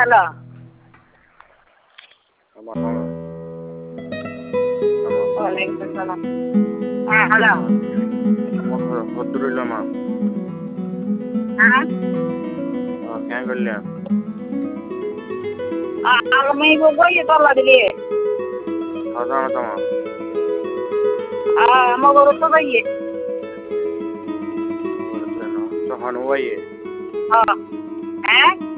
Hello വലൈക്കും സലാം. Hello Alhamdulillah ma. Kaya gulya. may gugoy ito la dili. Azana tama. Maguro to bayi. So hanu waye.